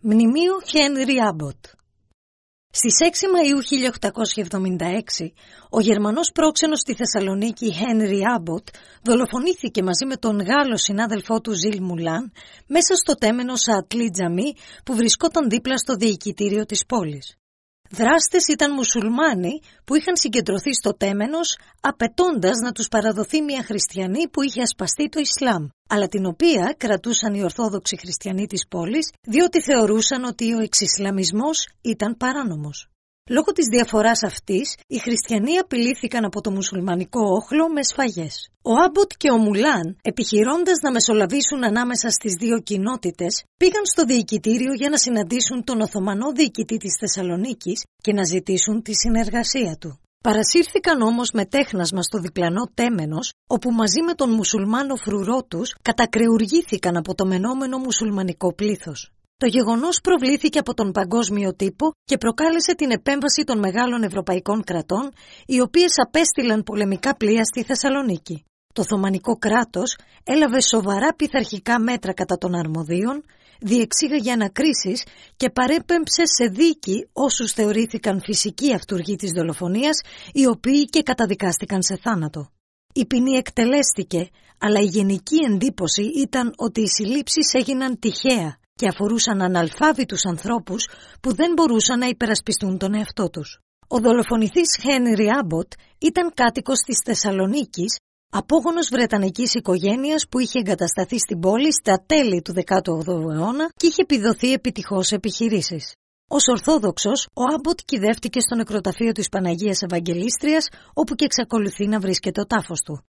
Μνημείο Χένρι Άμποτ. Στις 6 Μαΐου 1876, ο Γερμανός πρόξενος στη Θεσσαλονίκη Χένρι Άμποτ δολοφονήθηκε μαζί με τον Γάλλο συνάδελφό του Ζιλ Μουλάν μέσα στο τέμενο Σαατλί Τζαμί που βρισκόταν δίπλα στο διοικητήριο της πόλης. Δράστες ήταν μουσουλμάνοι που είχαν συγκεντρωθεί στο τέμενος απαιτώντας να τους παραδοθεί μια χριστιανή που είχε ασπαστεί το Ισλάμ, αλλά την οποία κρατούσαν οι Ορθόδοξοι χριστιανοί της πόλης διότι θεωρούσαν ότι ο εξισλαμισμός ήταν παράνομος. Λόγω της διαφοράς αυτής, οι χριστιανοί απειλήθηκαν από το μουσουλμανικό όχλο με σφαγές. Ο Άμποτ και ο Μουλάν, επιχειρώντας να μεσολαβήσουν ανάμεσα στις δύο κοινότητες, πήγαν στο διοικητήριο για να συναντήσουν τον Οθωμανό διοικητή της Θεσσαλονίκης και να ζητήσουν τη συνεργασία του. Παρασύρθηκαν όμως με τέχνασμα στο διπλανό τέμενος, όπου μαζί με τον μουσουλμάνο φρουρό τους κατακρεουργήθηκαν από το μενόμενο μουσουλμανικό πλήθος. Το γεγονός προβλήθηκε από τον παγκόσμιο τύπο και προκάλεσε την επέμβαση των μεγάλων ευρωπαϊκών κρατών, οι οποίες απέστειλαν πολεμικά πλοία στη Θεσσαλονίκη. Το Οθωμανικό κράτος έλαβε σοβαρά πειθαρχικά μέτρα κατά των αρμοδίων, διεξήγαγε ανακρίσεις και παρέπεμψε σε δίκη όσους θεωρήθηκαν φυσική αυτουργοί της δολοφονίας, οι οποίοι και καταδικάστηκαν σε θάνατο. Η ποινή εκτελέστηκε, αλλά η γενική εντύπωση ήταν ότι οι συλλήψεις έγιναν τυχαία και αφορούσαν αναλφάβητους ανθρώπους που δεν μπορούσαν να υπερασπιστούν τον εαυτό τους. Ο δολοφονηθής Χένρι Άμποτ ήταν κάτοικος της Θεσσαλονίκης, απόγονος βρετανικής οικογένειας που είχε εγκατασταθεί στην πόλη στα τέλη του 18ου αιώνα και είχε επιδοθεί επιτυχώς σε επιχειρήσεις. Ως Ορθόδοξος, ο Άμποτ κυδεύτηκε στο νεκροταφείο της Παναγίας Ευαγγελίστριας, όπου και εξακολουθεί να βρίσκεται ο τάφος του.